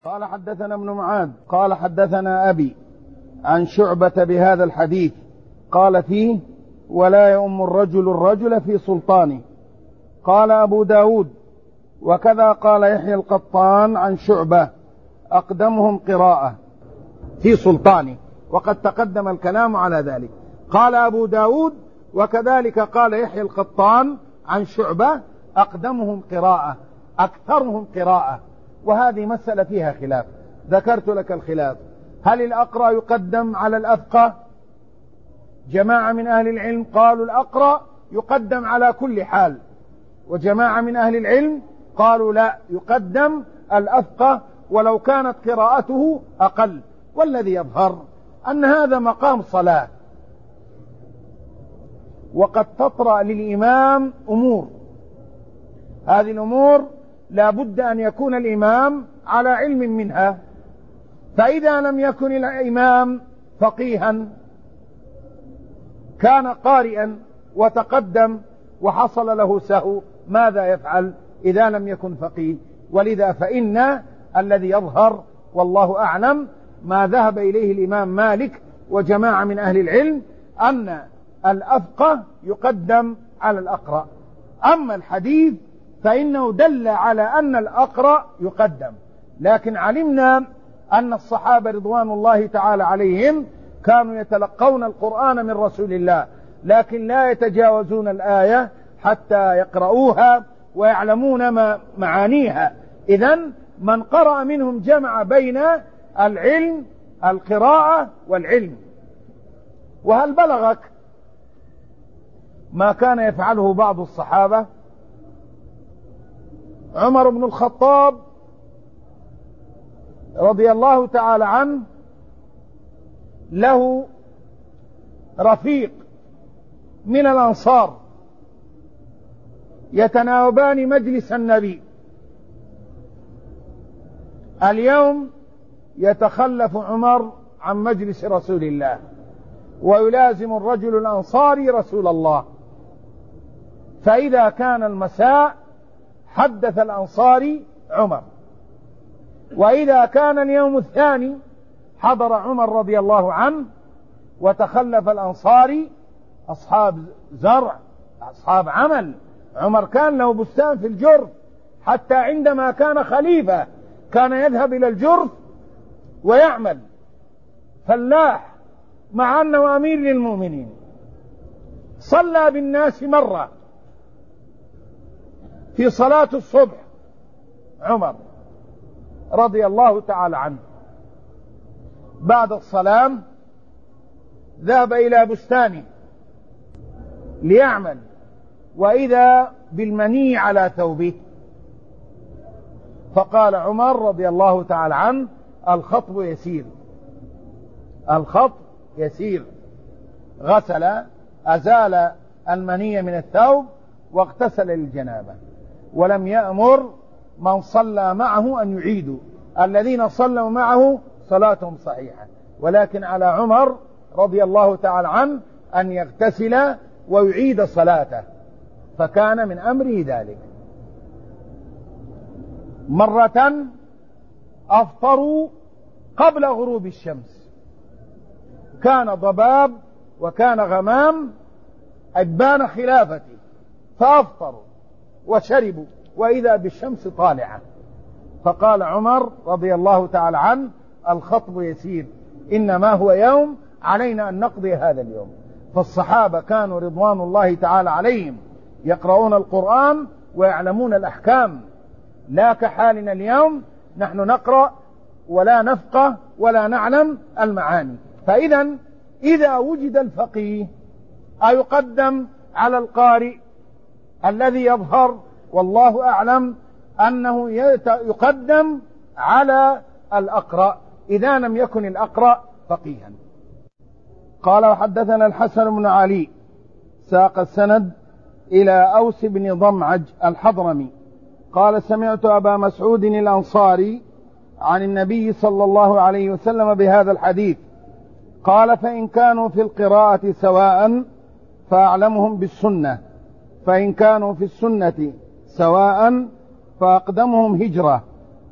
قال حدثنا ابن معاذ قال حدثنا أبي عن شعبة بهذا الحديث قال فيه: ولا يؤم الرجل في سلطانه. قال أبو داود: وكذا قال يحيى القطان عن شعبة: أقدمهم قراءة في سلطانه، وقد تقدم الكلام على ذلك. قال أبو داود: وكذلك قال يحيى القطان عن شعبة: أقدمهم قراءة، أكثرهم قراءة. وهذه مسألة فيها خلاف، ذكرت لك الخلاف. هل الأقرأ يقدم على الأفقه؟ جماعة من أهل العلم قالوا الأقرأ يقدم على كل حال، وجماعة من أهل العلم قالوا لا، يقدم الأفقه ولو كانت قراءته أقل. والذي يظهر أن هذا مقام صلاة، وقد تطرأ للإمام أمور، هذه الأمور لا بد أن يكون الإمام على علم منها. فإذا لم يكن الإمام فقيها كان قارئا وتقدم وحصل له سهو، ماذا يفعل إذا لم يكن فقيه؟ ولذا فإن الذي يظهر والله أعلم ما ذهب إليه الإمام مالك وجماعة من أهل العلم، أن الأفقه يقدم على الأقرأ. أما الحديث فإنه دل على أن الأقرأ يقدم، لكن علمنا أن الصحابة رضوان الله تعالى عليهم كانوا يتلقون القرآن من رسول الله، لكن لا يتجاوزون الآية حتى يقرؤوها ويعلمون معانيها. إذن من قرأ منهم جمع بين العلم، القراءة والعلم. وهل بلغك ما كان يفعله بعض الصحابة؟ عمر بن الخطاب رضي الله تعالى عنه له رفيق من الأنصار يتناوبان مجلس النبي. اليوم يتخلف عمر عن مجلس رسول الله ويلازم الرجل الأنصاري رسول الله، فإذا كان المساء حدث الأنصاري عمر، وإذا كان اليوم الثاني حضر عمر رضي الله عنه وتخلف الأنصاري أصحاب زرع، أصحاب عمل. عمر كان له بستان في الجرف، حتى عندما كان خليفة كان يذهب إلى الجرف ويعمل فلاح مع أنه أمير للمؤمنين. صلى بالناس مرة في صلاة الصبح عمر رضي الله تعالى عنه، بعد الصلاة ذهب إلى بستانه ليعمل، وإذا بالمني على ثوبه، فقال عمر رضي الله تعالى عنه: الخطب يسير، الخطب يسير. غسل، أزال المني من الثوب واغتسل للجنابة، ولم يأمر من صلى معه أن يعيدوا، الذين صلوا معه صلاتهم صحيحة، ولكن على عمر رضي الله تعالى عنه أن يغتسل ويعيد صلاته، فكان من أمره ذلك. مرة أفطروا قبل غروب الشمس، كان ضباب وكان غمام أبان خلافتي، فأفطروا وشربوا وإذا بالشمس طالعة، فقال عمر رضي الله تعالى عنه: الخطب يسير، إنما هو يوم علينا أن نقضي هذا اليوم. فالصحابة كانوا رضوان الله تعالى عليهم يقرؤون القرآن ويعلمون الأحكام، لا كحالنا اليوم، نحن نقرأ ولا نفقه ولا نعلم المعاني. فإذا إذا وجد الفقيه أيقدم على القارئ؟ الذي يظهر والله أعلم أنه يقدم على الأقرأ إذا لم يكن الأقرأ فقيها. قال: وحدثنا الحسن بن علي، ساق السند إلى أوس بن ضمعج الحضرمي قال: سمعت أبا مسعود الأنصاري عن النبي صلى الله عليه وسلم بهذا الحديث قال: فإن كانوا في القراءة سواء فأعلمهم بالسنة، فإن كانوا في السنة سواء فأقدمهم هجرة،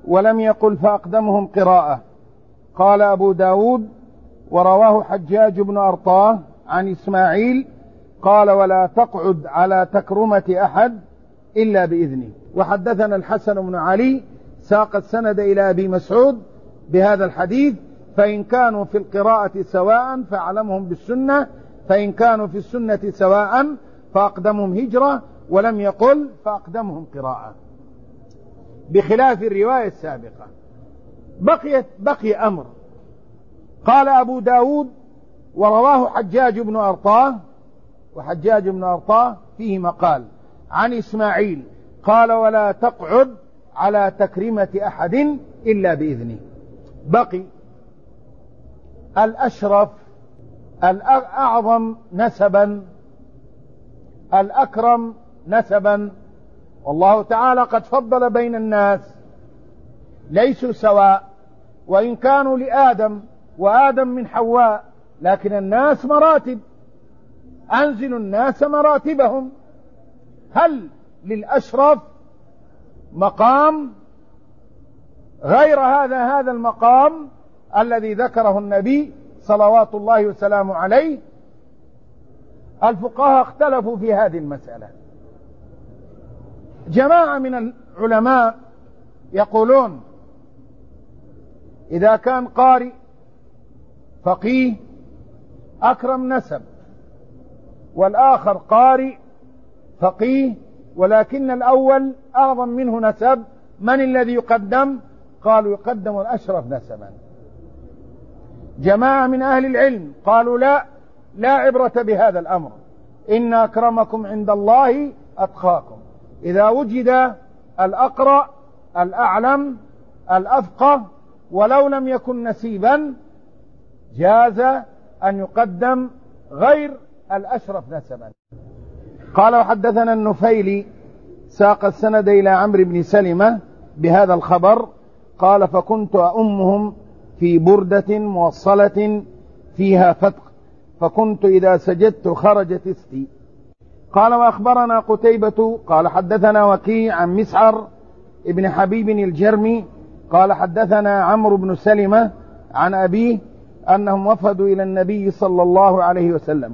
ولم يقل فأقدمهم قراءة. قال أبو داود ورواه حجاج بن أرطاه عن إسماعيل قال ولا تقعد على تكرمة أحد إلا بإذنه. وحدثنا الحسن بن علي ساق السند إلى أبي مسعود بهذا الحديث: فإن كانوا في القراءة سواء فأعلمهم بالسنة، فإن كانوا في السنة سواء فأقدمهم هجرة، ولم يقل فأقدمهم قراءة، بخلاف الرواية السابقة. بقي أمر. قال أبو داود ورواه حجاج بن أرطاه، وحجاج بن أرطاه فيه مقال، عن إسماعيل قال ولا تقعد على تكريمة أحد إلا بإذنه. بقي الأشرف، الأعظم نسبا، الأكرم نسبا، والله تعالى قد فضل بين الناس، ليسوا سواء، وإن كانوا لآدم وآدم من حواء، لكن الناس مراتب، أنزلوا الناس مراتبهم. هل للأشرف مقام غير هذا المقام الذي ذكره النبي صلوات الله وسلامه عليه؟ الفقهاء اختلفوا في هذه المسألة. جماعة من العلماء يقولون إذا كان قارئ فقيه أكرم نسب، والآخر قارئ فقيه ولكن الأول أعظم منه نسب، من الذي يقدم؟ قالوا يقدم الأشرف نسبا. جماعة من أهل العلم قالوا لا عبرة بهذا الأمر، إن أكرمكم عند الله أتقاكم. إذا وجد الأقرأ الأعلم الأفقه ولو لم يكن نسيبا جاز أن يقدم غير الأشرف نسبا. قال وحدثنا النفيلي ساق السند إلى عمرو بن سلمة بهذا الخبر قال فكنت أؤمهم في بردة موصلة فيها فتق، فكنت إذا سجدت خرجت استي. قال وأخبرنا قتيبة قال حدثنا وكيع عن مسعر ابن حبيب الجرمي قال حدثنا عمرو بن سلمة عن أبيه أنهم وفدوا إلى النبي صلى الله عليه وسلم،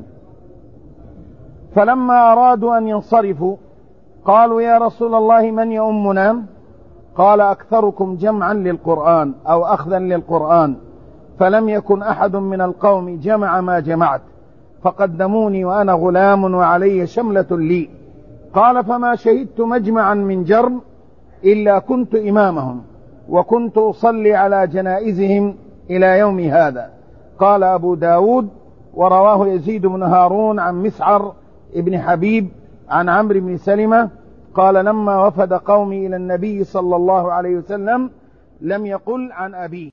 فلما أرادوا أن ينصرفوا قالوا يا رسول الله من يؤمنا؟ قال أكثركم جمعا للقرآن أو أخذا للقرآن، فلم يكن أحد من القوم جمع ما جمعت، فقدموني وأنا غلام وعلي شملة لي. قال فما شهدت مجمعا من جرم إلا كنت إمامهم، وكنت أصلي على جنائزهم إلى يوم هذا. قال أبو داود ورواه يزيد بن هارون عن مسعر ابن حبيب عن عمرو بن سلمة قال لما وفد قومي إلى النبي صلى الله عليه وسلم لم يقل عن أبيه.